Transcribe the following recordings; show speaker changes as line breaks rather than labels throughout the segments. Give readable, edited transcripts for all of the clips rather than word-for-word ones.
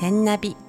天ナビ。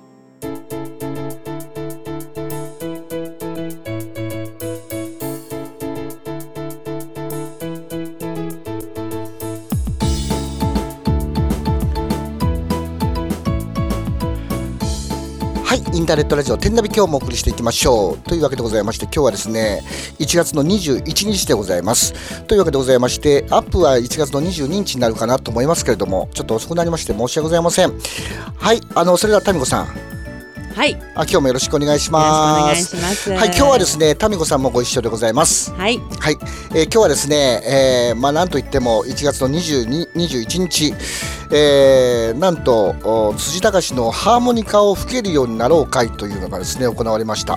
はい、インターネットラジオ天ナビ、今日もお送りしていきましょうというわけでございまして、今日はですね1月の21日でございますというわけでございまして、アップは1月の22日になるかなと思いますけれども、ちょっと遅くなりまして申し訳ございません。はい、それではタミコさん、
はい、
今日もよろしくお願いします。
よろしくお願いします。
はい、今日はですねタミコさんもご一緒でございます。
はい、
はい、今日はですね、なんといっても1月の21日、なんと辻隆のハーモニカを吹けるようになろう会というのがですね行われました。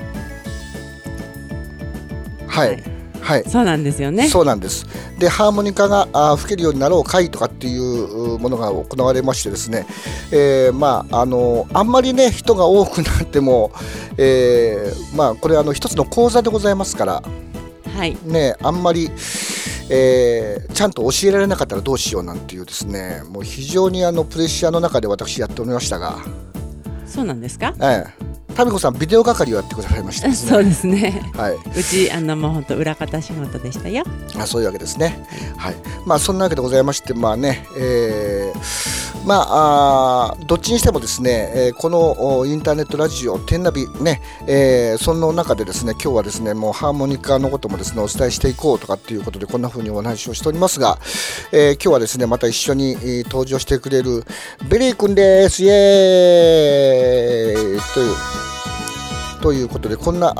はい、はい、
そうなんですよね。
そうなんです。で、ハーモニカが吹けるようになろう会とかっていうものが行われましてですね、あんまりね人が多くなっても、これ一つの講座でございますから、
はい
ね、あんまりちゃんと教えられなかったらどうしようなんていうですね、もう非常にプレッシャーの中で私やっておりましたが。
そうなんですか。
タミコさんビデオ係をやってくださいましたですね。
そうですね、
はい、
うちもう本当裏方仕事でしたよ。
そういうわけですね。はい、そんなわけでございまして、どっちにしてもですね、このインターネットラジオ天ナビね、その中でですね今日はですねもうハーモニカのこともですねお伝えしていこうとかっていうことでこんな風にお話をしておりますが、今日はですねまた一緒に登場してくれるベリー君です。イエーイということで、こんな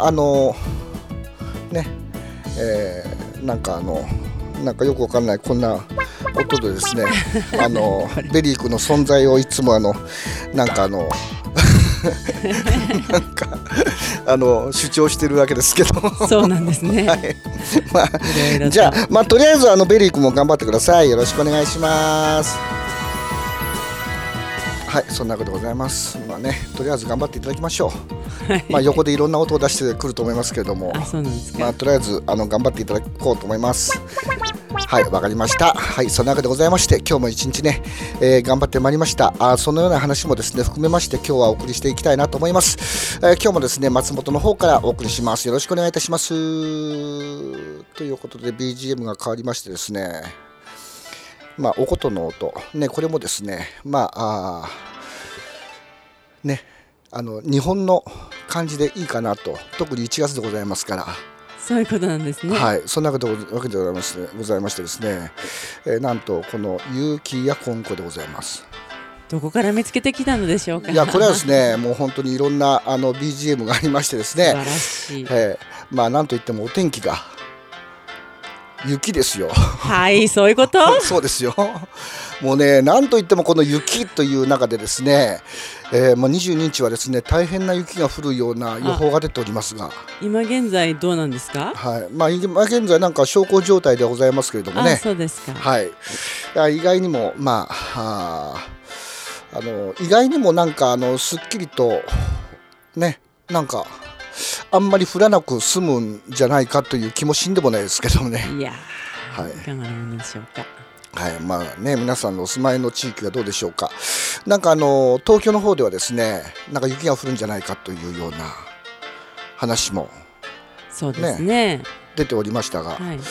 なんかよくわかんないこんな音でですねベリー君の存在をいつも主張してるわけですけど
そうなんですね。
はい、じゃあ、とりあえずベリー君も頑張ってください。よろしくお願いします。はい、そんなわけでございます。とりあえず頑張っていただきましょう。横でいろんな音を出してくると思いますけれども、
そうなんですか。
とりあえず頑張っていただこうと思います。はい、わかりました。はい、そんなわけでございまして、今日も一日ね、頑張ってまいりました。そのような話もですね含めまして今日はお送りしていきたいなと思います。今日もですね松本の方からお送りします。よろしくお願いいたします。ということで BGM が変わりましてですね、お琴の音ね、これもですね日本の感じでいいかなと、特に1月でございますから。
そういうことなんですね。
はい、そんなわけでございましてですね、なんとこの有機やコンコでございます。
どこから見つけてきたのでしょうか。
いや、これはですねもう本当にいろんなBGM がありましてですね、
素晴らしい。
なんといってもお天気が雪ですよ。
はい、そういうこと
そうですよ。もうね、なんといってもこの雪という中でですね、22日はですね大変な雪が降るような予報が出ておりますが、
今現在どうなんですか。
はい、今現在なんか小康状態でございますけれどもね。
そうですか。
はい、意外にも意外にもすっきりとね、あんまり降らなく済むんじゃないかという気もしんでもないですけどもね。
いや、
はい、
いかがなものでしょうか。
はい、皆さんのお住まいの地域はどうでしょうか。東京の方ではですね雪が降るんじゃないかというような話も
そうですね
出ておりましたが、
はい、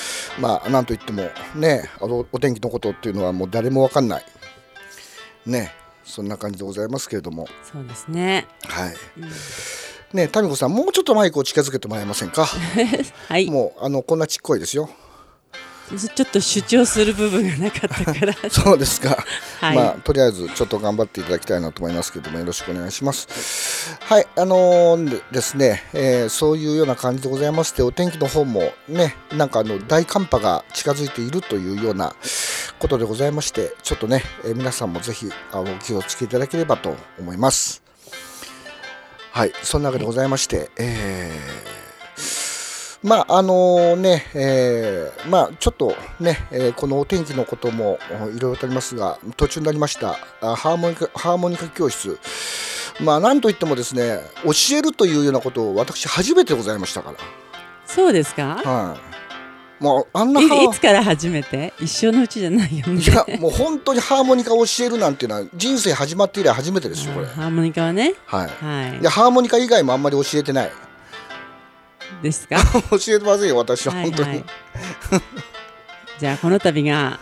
なんといってもねお天気のことっていうのはもう誰もわかんないね、そんな感じでございますけれども。
そうですね。
はい、ね、タミコさんもうちょっとマイクを近づけてもらえませんか。
はい、
もうこんなちっこいですよ。
ちょっと主張する部分がなかったから
そうですか。
はい、
とりあえずちょっと頑張っていただきたいなと思いますけれども、よろしくお願いします。はい、ですね、そういうような感じでございまして、お天気の方もね大寒波が近づいているというようなことでございまして、ちょっとね、皆さんもぜひお気をつけいただければと思います。はい、そんなわけでございまして、ちょっとね、このお天気のこともいろいろとありますが、途中になりましたハーモニカ教室、なんといってもですね教えるというようなことを私初めてございましたから。
そうですか。
はもうあんな。
いつから初めて？一生のうちじゃないよね。
いやもう本当にハーモニカを教えるなんていうのは人生始まって以来初めてですよこれ。
ハーモニカはね。
はい。
はい。
いやハーモニカ以外もあんまり教えてない。
ですか？
教えてませんよ私は本当に。
はいはい、じゃあこの度が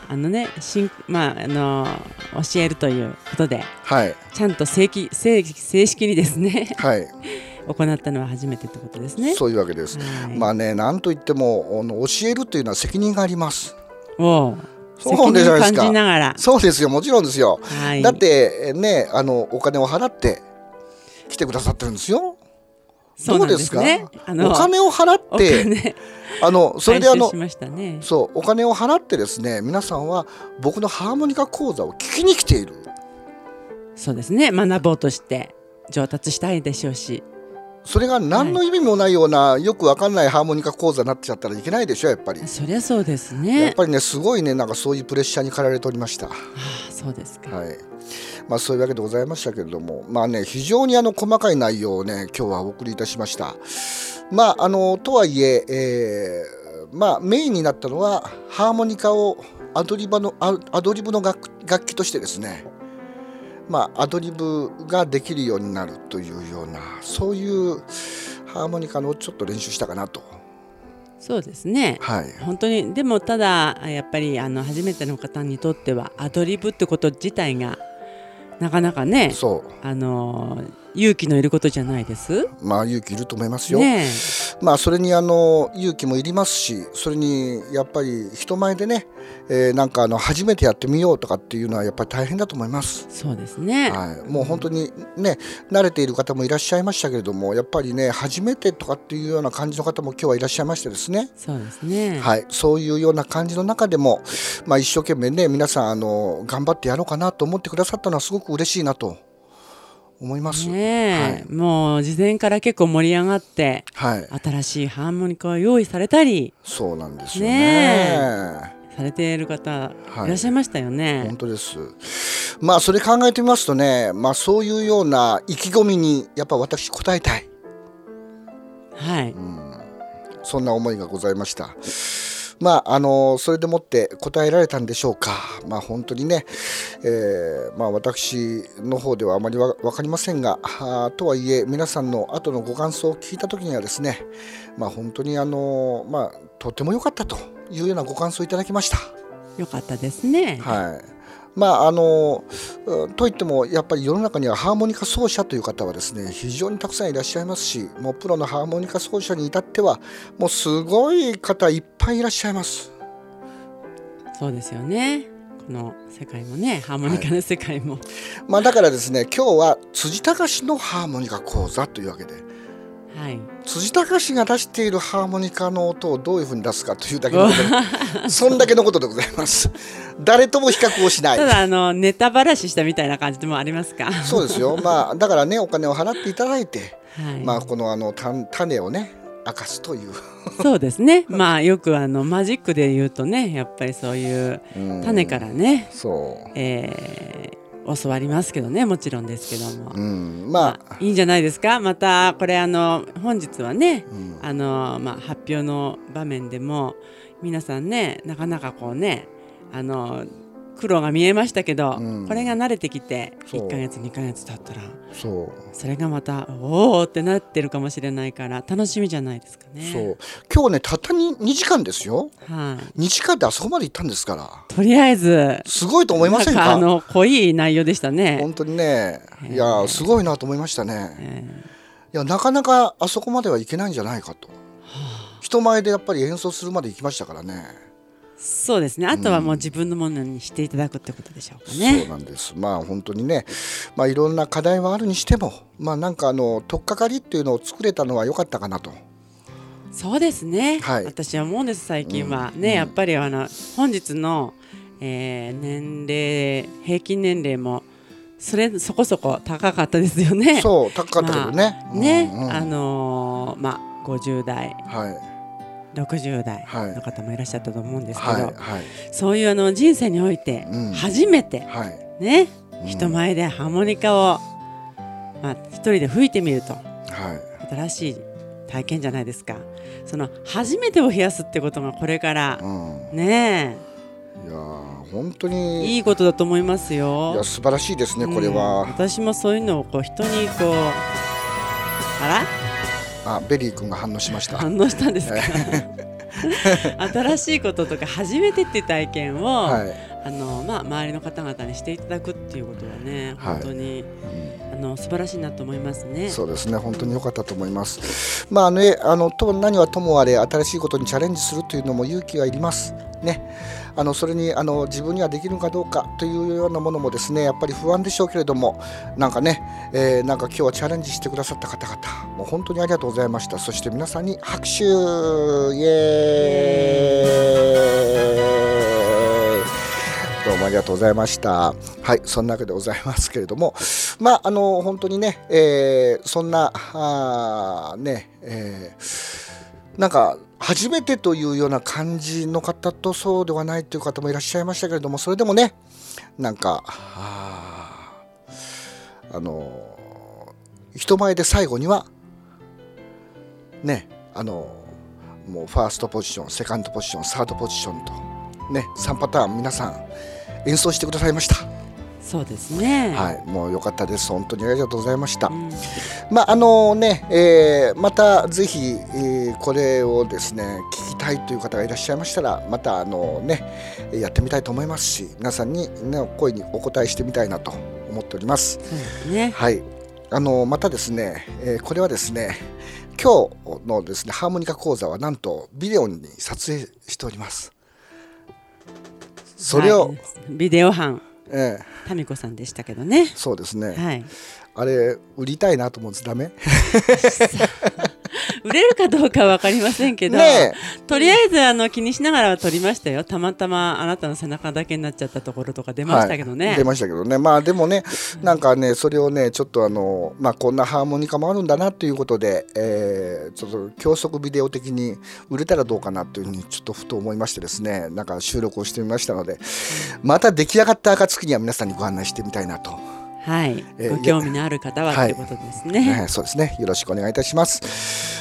教えるということで、
はい、
ちゃんと正式にですね、
はい、
行ったのは初めてってことですね。
そういうわけです。
はい、
まあね、なんといっても教えるというのは責任があります。
お
そうでじゃないですか。
責任感じながら。
そうですよ、もちろんですよ。
はい、
だってね、お金を払って来てくださってるんですよ。
そうなんですね。
どうですか？お金を払ってそれでそうお金を払ってですね、皆さんは僕のハーモニカ講座を聞きに来ている。
そうですね、学ぼうとして上達したいでしょうし、
それが何の意味もないような、よくわかんないハーモニカ講座になっちゃったらいけないでしょやっぱり。
そりゃそうですね。
やっぱりね、すごいね、なんかそういうプレッシャーに駆られておりました。
ああ、そうですか。
はい。まあそういうわけでございましたけれども、まあね、非常に細かい内容をね今日はお送りいたしました。まあとはいえまあメインになったのはハーモニカをアドリブの楽器としてですね、まあアドリブができるようになるというような、そういうハーモニカのちょっと練習したかなと。
そうですね、
はい、
本当に。でもただやっぱり初めての方にとってはアドリブってこと自体がなかなかね、勇気のいることじゃないです。
まあ勇気いると思いますよ。
ね、
まあそれに勇気もいりますし、それにやっぱり人前でね、なんか初めてやってみようとかっていうのはやっぱり大変だと思います。
そうですね。
はい、もう本当にね、慣れている方もいらっしゃいましたけれども、やっぱりね初めてとかっていうような感じの方も今日はいらっしゃいましてですね。
そうですね。
はい、そういうような感じの中でも、まあ一生懸命ね皆さん頑張ってやろうかなと思ってくださったのはすごく嬉しいなと思います。
ね、はい、もう事前から結構盛り上がって、はい、新しいハーモニカを用意されたり、
そうなんですよね。
されている方いらっしゃいましたよね。
はい、本当です。まあそれ考えてみますとね、まあそういうような意気込みにやっぱ私応えたい。
はい。
そんな思いがございました。まあそれでもって答えられたんでしょうか。まあ本当にね、まあ私の方ではあまり分かりませんが、とはいえ皆さんの後のご感想を聞いた時にはですね、まあ本当にまあとても良かったというようなご感想をいただきました。
良かったですね。
はい。まあといってもやっぱり世の中にはハーモニカ奏者という方はですね非常にたくさんいらっしゃいますし、もうプロのハーモニカ奏者に至ってはもうすごい方いっぱいいらっしゃいます。
そうですよね。この世界もね、ハーモニカの世界も、はい、
まあだからですね、今日は辻隆のハーモニカ講座というわけで、はい、辻隆が出しているハーモニカの音をどういうふうに出すかというだけのことそんだけのことでございます。誰とも比較をしない。
ただネタばらししたみたいな感じでもありますか。
そうですよ。まあだからね、お金を払っていただいて、はい、まあこの種をね明かすという
そうですね。まあよくマジックで言うとね、やっぱりそういう種からね、教わりますけどね、もちろんですけども、まあいいんじゃないですか。またこれ本日はね、まあ発表の場面でも皆さんね、なかなかこうね苦労が見えましたけど、これが慣れてきて1ヶ月2ヶ月経ったらそれがまたおーってなってるかもしれないから楽しみじゃないですかね。
そう、今日ねたった2時間ですよ。
はい、
2時間であそこまで行ったんですから、
とりあえず
すごいと思いませんか。
濃い内容でしたね。
本当にね、いやすごいなと思いましたね。いやなかなかあそこまではいけないんじゃないかと、人前でやっぱり演奏するまで行きましたからね。
そうですね。あとはもう自分のものにしていただくってことでしょうかね。
そうなんです。まあ本当にね、まあいろんな課題はあるにしても、まあなんか取っかかりっていうのを作れたのは良かったかなと。
そうですね。
はい、
私は思うんです。最近はね、やっぱり本日の、年齢平均年齢もそこそこ高かったですよね。
そう高かったけどね。
まあ50代。はい60代の方もいらっしゃったと思うんですけど、そういう人生において初めて、ね、人前でハーモニカを、一人で吹いてみると、新しい体験じゃないですか。その初めてを増やすってことがこれから、ね
いや本当に
いいことだと思いますよ。
いや素晴らしいですね、これは。
私もそういうのをこう人にこう
ベリー君が反応しました。
反応したんですか新しいこととか初めてっていう体験を、周りの方々にしていただくっていうことはね、本当に、素晴らしいなと思いますね。
そうですね、本当に良かったと思います。何はともあれ新しいことにチャレンジするというのも勇気がいりますね。それに自分にはできるかどうかというようなものもですね、やっぱり不安でしょうけれども、なんか今日はチャレンジしてくださった方々もう本当にありがとうございました。そして皆さんに拍手、イエーイ、どうもありがとうございました。はい、そんなわけでございますけれども、本当にね、そんななんか初めてというような感じの方とそうではないという方もいらっしゃいましたけれども、それでもね、人前で最後にはね、もうファーストポジション、セカンドポジション、サードポジションとね、3パターン皆さん演奏してくださいました。
そうですね。
はい、もう良かったです。本当にありがとうございました。またぜひ、これをですね聞きたいという方がいらっしゃいましたら、またやってみたいと思いますし、皆さんに声にお答えしてみたいなと思っております。
そうですね。
はい。またですね、これはですね、今日のですねハーモニカ講座はなんとビデオに撮影しております。それを、
ビデオ班タミコさんでしたけどね。
そうですね、
はい、
あれ売りたいなと思うんです。ダメ
売れるかどうかは分かりませんけど、とりあえず気にしながらは撮りましたよ。たまたまあなたの背中だけになっちゃったところとか出ましたけどね、
出ましたけどね。でもね、それをねちょっとこんなハーモニカもあるんだなということで、ちょっと教則ビデオ的に売れたらどうかなというふうにちょっとふと思いましてですね、収録をしてみましたので、また出来上がった暁には皆さんにご案内してみたいなと。
はい、ご興味のある方はということですね。
そうですね、よろしくお願いいたします。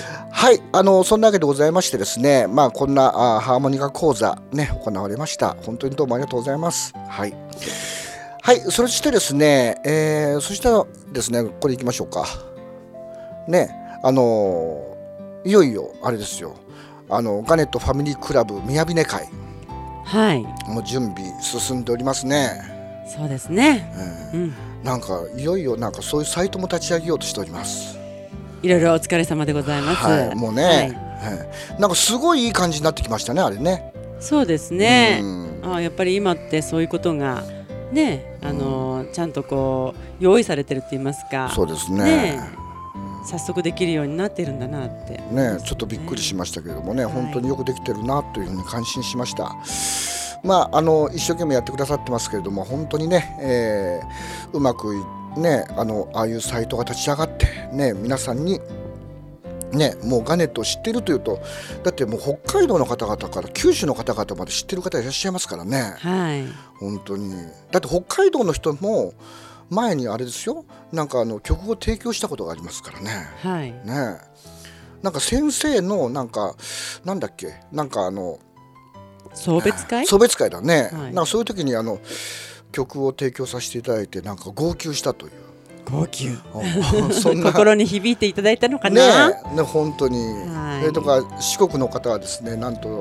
はい、そんなわけでございましてですね、こんなハーモニカ講座ね行われました。本当にどうもありがとうございます。はい、そしてですね、そしたらですね、これいきましょうかね。いよいよあれですよ、ガネットファミリークラブ宮ビネ会、もう準備進んでおりますね。
そうですね、
いよいよそういうサイトも立ち上げようとしております。
いろいろお疲れ様でございます。
もうね、すごいいい感じになってきましたね、あれね。
そうですね。やっぱり今ってそういうことがね、ちゃんとこう用意されてるって言いますか。
そうですね。
早速できるようになってるんだなって
ね、ちょっとびっくりしましたけれどもね、本当によくできてるなというふうに感心しました。一生懸命やってくださってますけれども、本当にね、うまくね、ああいうサイトが立ち上がってね、皆さんにね、もうガネットを知っているというと、だってもう北海道の方々から九州の方々まで知ってる方いらっしゃいますからね。本当に。だって北海道の人も前にあれですよ、曲を提供したことがありますからね。ね、先生のなんだっけ、
送別会？
送別会だね。そういう時に曲を提供させていただいて号泣したという。
号泣そんな心に響いていただいたのかな。
ね、本当に。とか四国の方はですね、なんと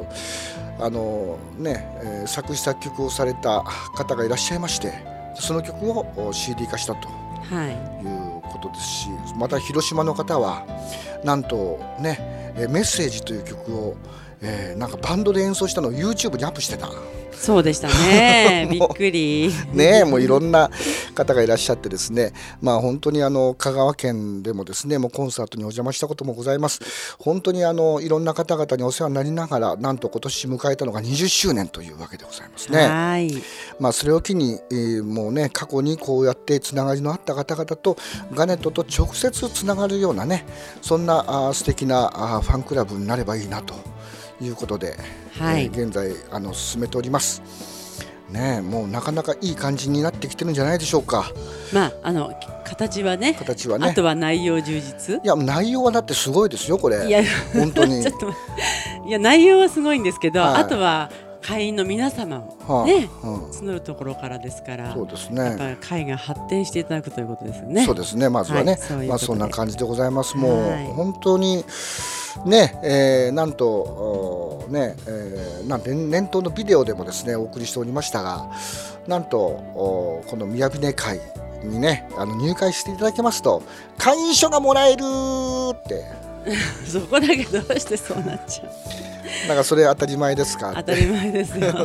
作詞作曲をされた方がいらっしゃいまして、その曲を CD 化したということですし、また広島の方はなんとね、メッセージという曲をバンドで演奏したのを YouTube にアップしてた。
そうでしたね。びっくり
ね、もういろんな方がいらっしゃってですね、本当に香川県でもですね、もうコンサートにお邪魔したこともございます。本当にいろんな方々にお世話になりながら、なんと今年迎えたのが20周年というわけでございますね。それを機に、もうね、過去にこうやってつながりのあった方々とガネットと直接つながるようなね、そんな素敵なファンクラブになればいいなということで、現在進めております。 ね、もうなかなかいい感じになってきてるんじゃないでしょうか。
形はね、あとは内容充実。
いや内容はだってすごいですよこれ。いや本当に
ちょっといや内容はすごいんですけど、あとは会員の皆様をね、募るところからですから、
そうですね、
やっぱり会が発展していただくということですよね。
そうですね、まずはね、そんな感じでございます。もう本当にね、なんとなんて年頭のビデオでもですねお送りしておりましたが、なんとこのみやびね会にね入会していただけますと会員証がもらえるって
そこだけどうしてそうなっちゃう。
なんかそれ当たり前ですか。
当たり前ですよ。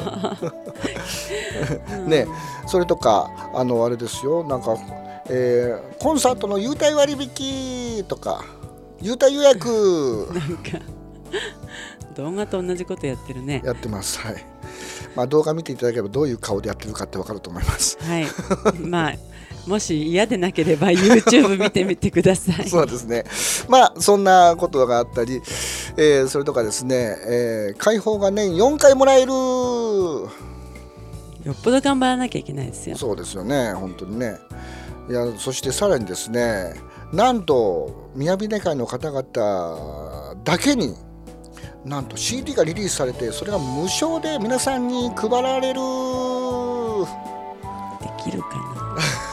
ね、それとかあれですよ、なんか、コンサートの優待割引とか優待予約
なんか動画と同じことやってるね。
やってます。はい。まあ動画見ていただければどういう顔でやってるかってわかると思います。
はい。まあもし嫌でなければ YouTube 見てみてください。
そうですね。まあそんなことがあったり、それとかですね、開放が年4回もらえる。よ
っぽど頑張らなきゃいけないですよ。
そうですよね、本当にね。いや、そしてさらにですね、なんとみやびね会の方々だけになんと CD がリリースされて、それが無償で皆さんに配られる。
できるかな。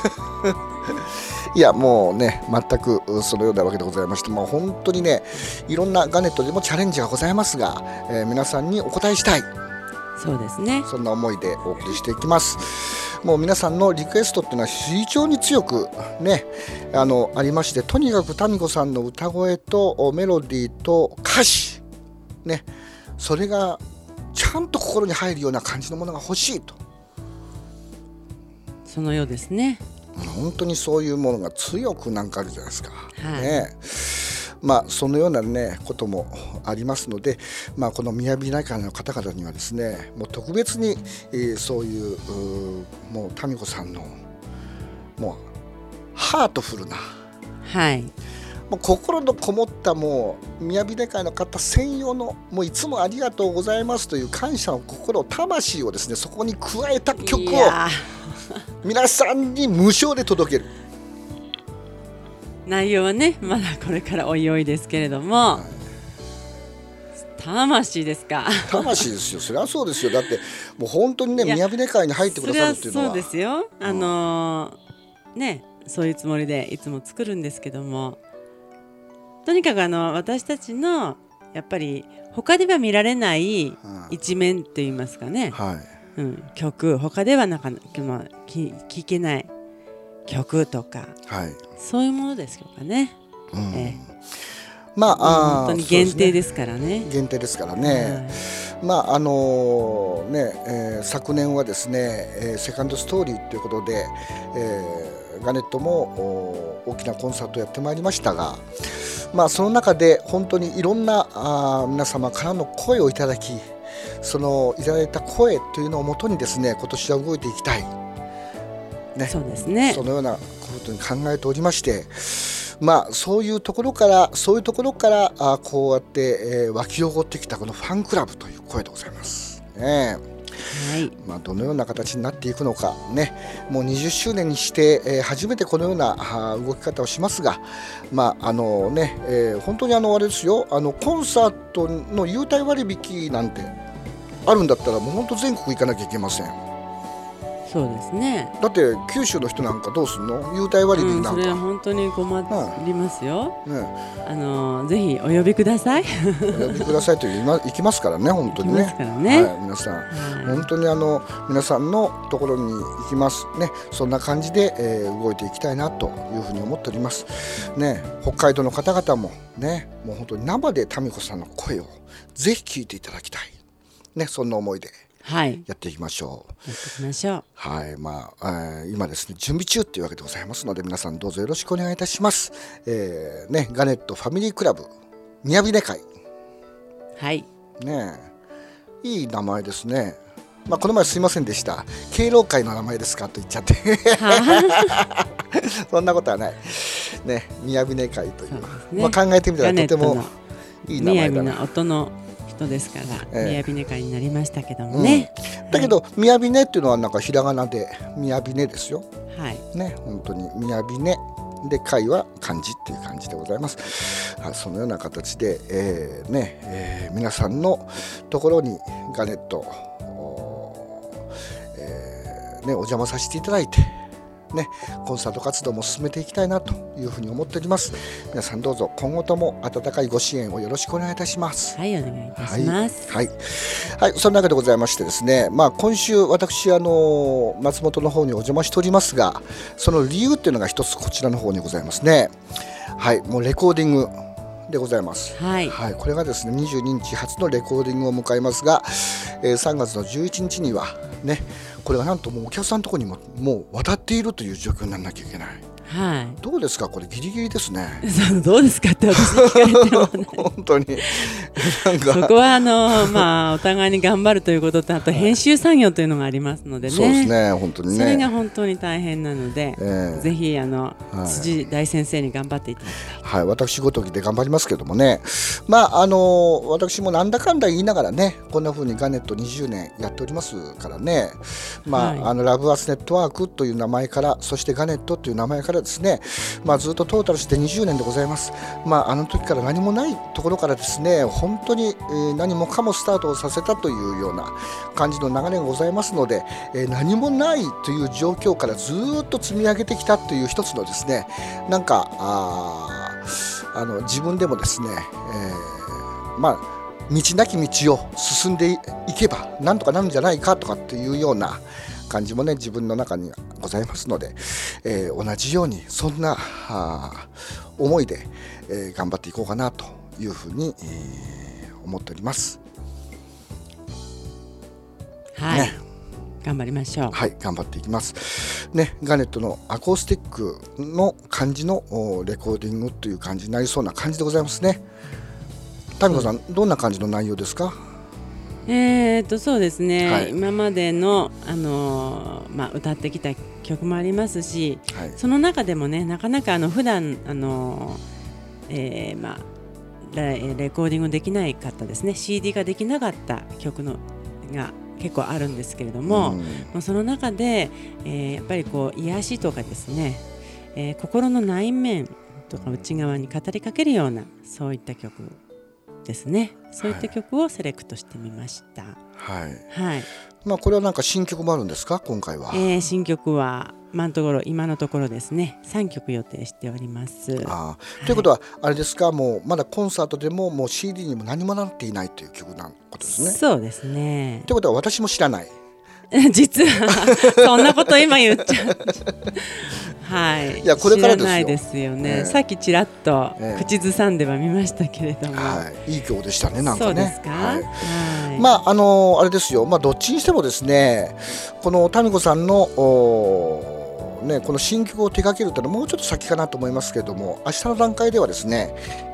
いやもうね全くそのようなわけでございまして、もう本当にねいろんなガネットでもチャレンジがございますが、皆さんにお答えしたい、
そうですね、
そんな思いでお送りしていきます。もう皆さんのリクエストっていうのは非常に強くねありまして、とにかくタミコさんの歌声とメロディーと歌詞ね、それがちゃんと心に入るような感じのものが欲しいと。
そのようですね。
本当にそういうものが強くなんかあるじゃないですか、
はい
ね。まあそのようなねこともありますので、まあこのみやびね会の方々にはですね、もう特別に、そういうもうタミコさんのもうハートフルな、
はい、
もう心のこもったもうみやびね会の方専用のもういつもありがとうございますという感謝の心、魂をですねそこに加えた曲を皆さんに無償で届ける。
内容はねまだこれからおいおいですけれども、はい、魂ですか。
魂ですよ。そりゃそうですよ。だってもう本当にねみやびね会に入ってくださるっていうのは
そうですよ。ね、そういうつもりでいつも作るんですけども、とにかく私たちのやっぱり他では見られない一面といいますかね、曲、他ではなかなか聴けない曲とか、そういうものですよね。まあ本当に限定ですからね。
限定ですからね。まあ昨年はですね、セカンドストーリーということで、ガネットも大きなコンサートをやってまいりましたが、まあその中で本当にいろんな皆様からの声をいただき、そのいただいた声というのをもとにですね今年は動いていきたい、ね、
そうですね、
そのようなことに考えておりまして、まあそういうところからこうやって、湧き起こってきたこのファンクラブという声でございますね。
はい、
まあ、どのような形になっていくのかね、もう20周年にして、初めてこのような動き方をしますが、まあ本当にあれですよ、コンサートの優待割引なんてあるんだったらもう本当全国行かなきゃいけません。
そうですね。
だって九州の人なんかどうすんの、優待割引なんか、
それは本当に困りますよ、ぜひお呼びください。
お呼びくださいと行きますからね、本当にね。
行きますからね、
はい、皆さん、本当に皆さんのところに行きますね。そんな感じで、動いていきたいなというふうに思っておりますね。北海道の方々もね、もう本当に生でタミコさんの声をぜひ聞いていただきたいね、そんな思いでやっていきましょう。
やっていきましょう。
はい、まあ、今ですね準備中というわけでございますので、皆さんどうぞよろしくお願いいたします。ガネットファミリークラブみやびね会、
はい
ね、いい名前ですね。まあこの前すいませんでした、敬老会の名前ですかと言っちゃってそんなことはないね、みやびね会という、まあ、考えてみたらとてもいい名前だな。
みやびな音のですから、みやびね会になりましたけどもね、
だけど宮びねっていうのはなんかひらがなで宮びねですよ。
はい
ね、本当に宮びねで貝は漢字っていう感じでございます。はい、そのような形で、皆さんのところにガネット、お邪魔させていただいて、コンサート活動も進めていきたいなというふうに思っております。皆さんどうぞ今後とも温かいご支援をよろしくお願いいたします。
はい、お願いいたします。
はい、そんなわけでございましてですね、今週私松本の方にお邪魔しておりますが、その理由っていうのが一つこちらの方にございますね。はい、もうレコーディングでございます。はい、これがですね22日初のレコーディングを迎えますが、3月の11日にはね、これがなんともうお客さんのところにもう渡っているという状況にならなきゃいけない。
はい、
どうですか、これギリギリですね。
どうですかって私に聞かれても、ね、
本当になんか
そこはお互いに頑張るということと、あと編集作業というのがありますのでね。
そうですね、本当にね。
それが本当に大変なので、ぜひ辻大先生に頑張っていただきたい。
はい、私ごときで頑張りますけどもね、私もなんだかんだ言いながらね、こんな風にガネット20年やっておりますからね、ラブアースネットワークという名前から、そしてガネットという名前からですね、ずっとトータルして20年でございます。あの時から何もないところからですね、本当に何もかもスタートをさせたというような感じの流れがございますので、何もないという状況からずっと積み上げてきたという一つのですね、なんか自分でもですね、道なき道を進んでいけばなんとかなるんじゃないかとかっていうような感じもね、自分の中にございますので、同じようにそんな思いで、頑張っていこうかなというふうに、思っております。
はい、頑張りましょう。
はい、頑張っていきますね。ガネットのアコースティックの感じのレコーディングという感じになりそうな感じでございますね。タミコさん、どんな感じの内容ですか？
そうですね、今までの、歌ってきた曲もありますし、その中でもね、なかなか普段レコーディングできないかったですね、 CD ができなかった曲のが結構あるんですけれども、その中で、やっぱり癒しとかですね、心の内面とか内側に語りかけるような、そういった曲ですね。そういった曲をセレクトしてみました。これはなんか新曲もあるんですか、今回は？ 新曲は今のところですね、3曲予定しております。
ということはあれですか、もうまだコンサートでももう CD にも何もなっていないという曲なことですね。
そうですね。
ということは私も知らない
実はそんなこと今言っちゃういや、これからですよ。知らないですよね。さっきちらっと口ずさんでは見ましたけれども、
いい曲でしたね、なんかね。
そうですか。
あれですよ、どっちにしてもですね、このタミコさんのこの新曲を手掛けるというのはもうちょっと先かなと思いますけれども、明日の段階ではですね、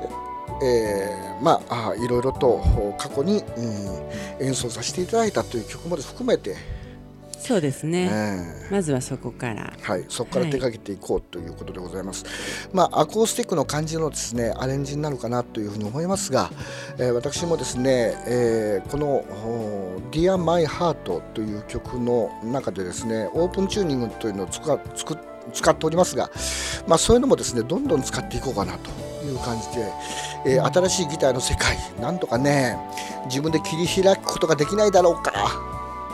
いろいろと過去に、演奏させていただいたという曲も含めて、
そうですね、まずはそこから、
そこから手掛けていこうということでございます。アコースティックの感じのですねアレンジになるかなというふうに思いますが、私もですね、この Dear My Heart という曲の中でですね、オープンチューニングというのを使っておりますが、そういうのもですねどんどん使っていこうかなという感じで、新しいギターの世界、なんとかね自分で切り開くことができないだろうか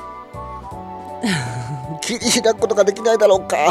切り開くことができないだろうか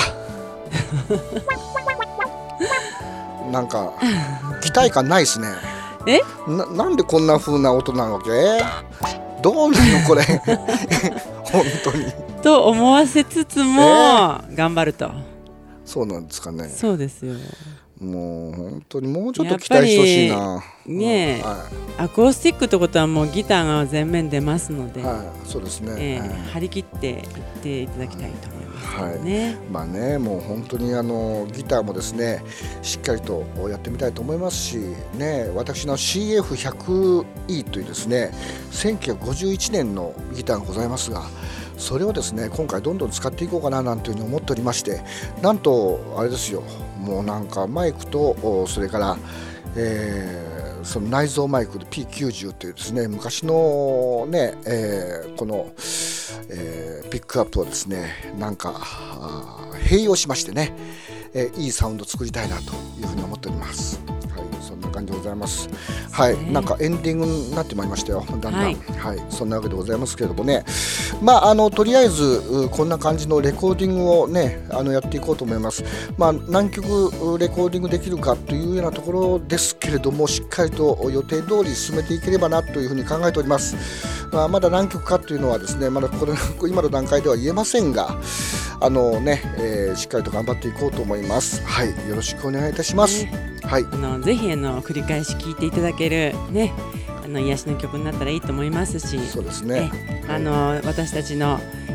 なんか期待感ないですね。なんでこんな風な音なわけ？どうなのこれ本当に
と思わせつつも、頑張ると。
そうなんですかね。
そうですよ。
もう本当にもうちょっと期待してほしいな。
アコースティックってことはもうギターが前面出ますので、
そうですね、
張り切っていっていただきたいと思いますね。
もう本当にギターもですねしっかりとやってみたいと思いますしね、私の CF100E というですね1951年のギターがございますが、それをですね今回どんどん使っていこうかななんていうふうに思っておりまして、なんとあれですよ、もうなんかマイクとそれから、その内蔵マイクで P90 というですね昔のね、このピックアップをですねなんか併用しましてね、いいサウンド作りたいなというふうに思っております。はい、そんな感じでございます。はい、なんかエンディングになってまいりましたよ、だんだん。はい、そんなわけでございますけれどもね、とりあえずこんな感じのレコーディングをねやっていこうと思います。何曲レコーディングできるかというようなところですけれども、しっかりと予定通り進めていければなというふうに考えております。まだ何曲かというのはですね、まだ今の段階では言えませんが、しっかりと頑張っていこうと思います。はい、よろしくお願いいたします。はい、
ぜひ繰り返し聴いていただけるね、癒しの曲になったらいいと思いますし、
そうですね。
私たちの、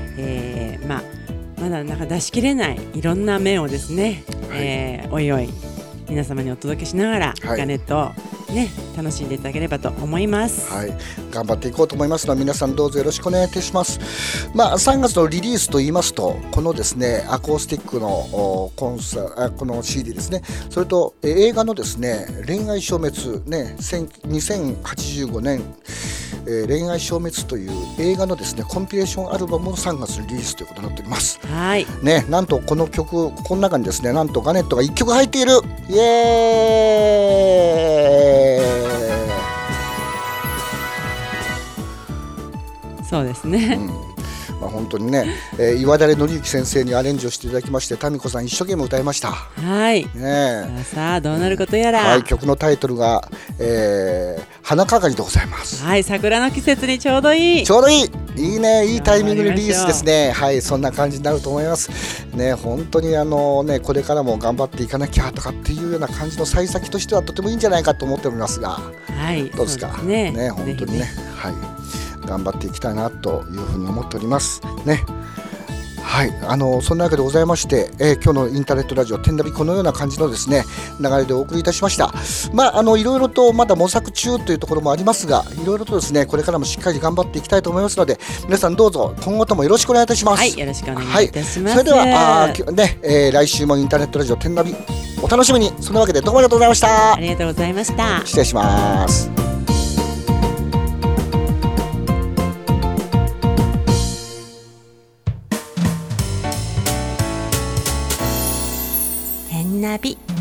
まだなんか出しきれないいろんな面をですね、おいおい皆様にお届けしながら、ガネットをね楽しんでいただければと思います。
はい、頑張っていこうと思いますので、皆さんどうぞよろしくお願いいたします。3月のリリースといいますと、このですねアコースティックのこの CD ですね、それと映画のですね恋愛消滅ね、2085年恋愛消滅という映画のですねコンピレーションアルバムの3月のリリースということになっております。
はい
ね、なんとこの曲、この中にですねなんとガネットが1曲入っている。イエ
ーイ。そうですね、
本当にね、岩垂紀之先生にアレンジをしていただきまして、タミコさん一生懸命歌いました。
はい、さあどうなることやら。
はい、曲のタイトルが、花かがりでございます。
はい、桜の季節にちょうどいい。
ちょうどいい。いいね、いいタイミングでリリースですね。はい、そんな感じになると思いますね。本当にこれからも頑張っていかなきゃとかっていうような感じの幸先としてはとてもいいんじゃないかと思っておりますが、
はい、
どうですか。
そうですね。
本当にね、はい、頑張っていきたいなというふうに思っておりますね。はい、そんなわけでございまして、今日のインターネットラジオ天ナビ、このような感じのですね流れでお送りいたしました。いろいろとまだ模索中というところもありますが、いろいろとですねこれからもしっかり頑張っていきたいと思いますので、皆さんどうぞ今後ともよろしくお願いいたします。
はい、よろしくお願いいたします。
それでは来週もインターネットラジオ天ナビお楽しみに。そのわけでどうもありがとうございました。
ありがとうございました。
失礼します。
天ナビ。